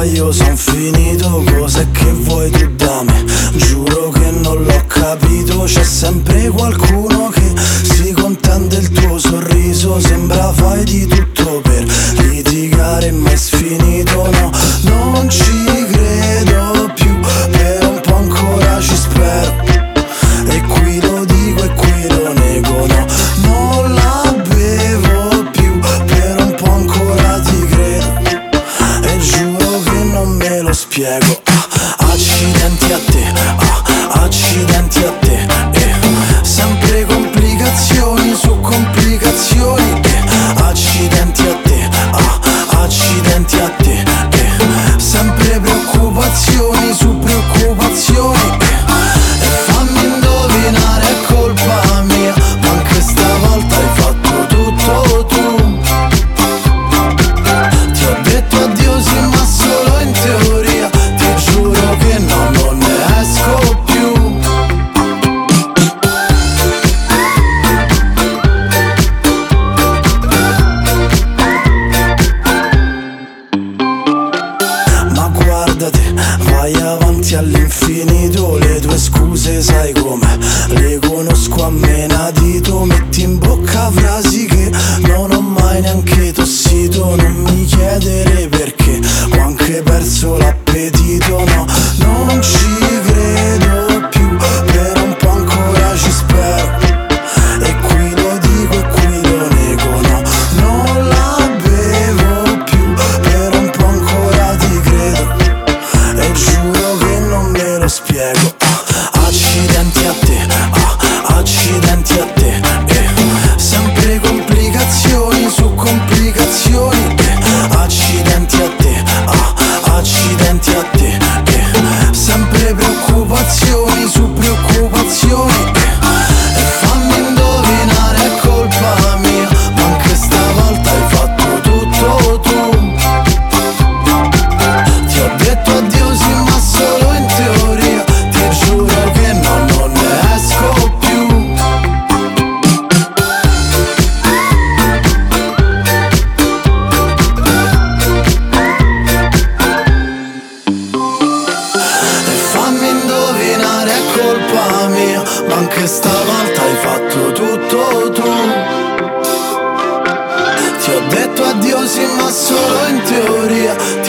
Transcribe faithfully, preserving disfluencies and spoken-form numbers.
ma io son finito. Cos'è che vuoi tu da me? Giuro che non l'ho capito. C'è sempre qualcuno che si contende il tuo sorriso. Sembra fai di tutto per litigare ma è sfinito. No, non ci credo più, per un po' ancora ci spero. E qui lo dico e qui lo nego. No, non la bevo più, per un po' ancora ti credo. E giuro che non me lo spiego. Ah, accidenti a te, ah, accidenti a te, eh. Sempre complicazioni su complicazioni, eh. Accidenti a te, ah, accidenti a te, eh. Sempre preoccupazioni su preoccupazioni, eh. E fammi indovinare, è colpa mia, ma anche stavolta hai fatto tutto tu. Ti ho detto addio sì ma solo in teoria. Ti giuro che no, non ne esco più. Ma guardate, vai avanti all'infinito. Le tue scuse sai com'è, le conosco a menadito. Metti in bocca frasi che non ho mai neanche tossito. Non mi chiedere perché, ho anche perso l'appetito. No, non ci credo più, per un po' ancora ci spero. E qui lo dico e qui lo nego. No, non la bevo più, per un po' ancora ti credo. E giuro che non me lo spiego. Ah, accidenti a te, ah, accidenti a te, eh. Sempre complicazioni su complicazioni, eh. Accidenti a te, ah, accidenti a te, eh. Sempre preoccupazioni su preoccupazioni, eh. E fammi indovinare, è colpa mia, ma anche stavolta hai fatto tutto tu. Ti ho detto addio sì ma solo in teoria. Ti giuro che no, non ne esco più. E fammi indovinare, è colpa mia, ma anche stavolta hai fatto tutto tu. Ti ho detto addio sì ma solo in teoria.